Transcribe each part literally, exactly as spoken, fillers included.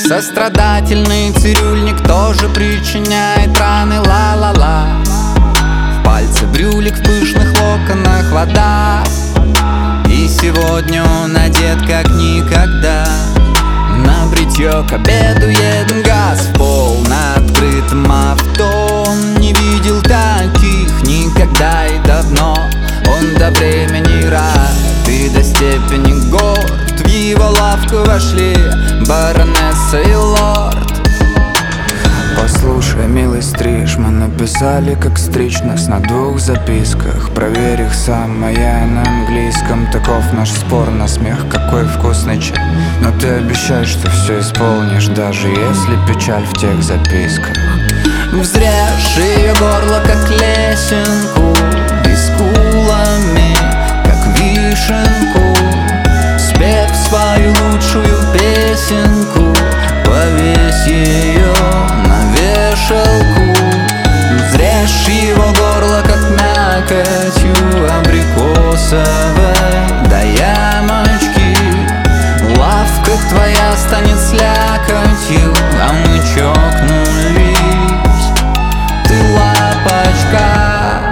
Сострадательный цирюльник тоже причиняет раны, ла-ла-ла. В пальце брюлик, в пышных локонах вода. И сегодня он одет как никогда. На бритье к обеду едем, газ в пол на открытом авто. Он не видел таких никогда и давно. Он до времени рад и до степени горд. В его лавку вошли баронесса и лорд. Послушай, милый стриж, мы написали, как стричь нас на двух записках. Проверь их сам, моя на английском. Таков наш спор на смех, какой вкусный чай. Но ты обещай, что все исполнишь, даже если печаль в тех записках. Взрежь ее горло, как лесенку, и скулами, как вишенку. Спев свою лучшую песенку, повесь ее на вешалку. Взрежь его горло, как мякотью абрикосовой до ямочки. Лавка твоя станет слякотью, а мы чокнулись. Ты лапочка.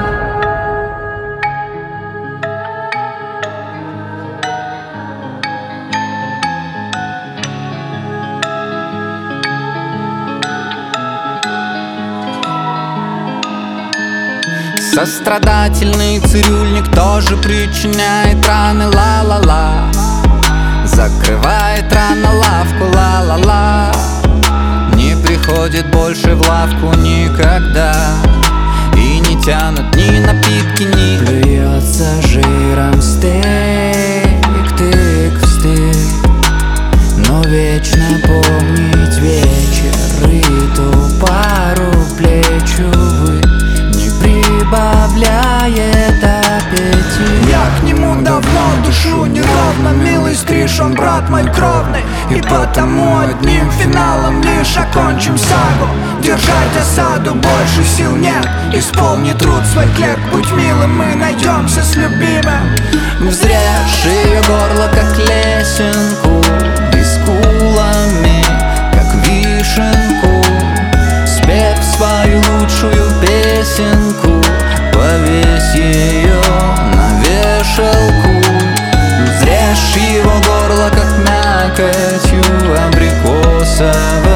Сострадательный цирюльник тоже причиняет раны, ла-ла-ла. Закрывает рано лавку, ла-ла-ла. Не приходит больше в лавку никогда. И не тянут ни напитки, ни плюется жиром стейк, тык в стык. Но вечно помнить вечер и ту пару плеч, увы, не прибавляет аппетит. Я к нему давно дышу неровно, милый стриж, он брат мой кровный. И потому одним финалом лишь окончим сагу. Держать осаду больше сил нет, исполни труд свой клерк. Будь милым, мы найдемся с любимым. Взрежь ее горло, как лесенку, и скулами, как вишенку. Спев свою лучшую песенку, повесь ее на вешалку. Взрежь его горло, как мякотью абрикосовой